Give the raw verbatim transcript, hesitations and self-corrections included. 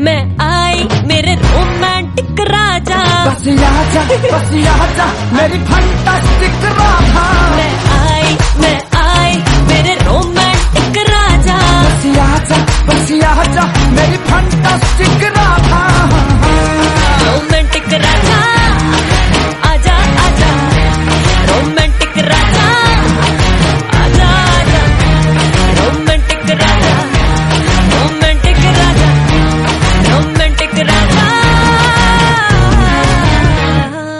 मैं आई मेरे रोमांटिक राजा, बस आजा बस आजा मेरी फंटास्टिक राधा। मैं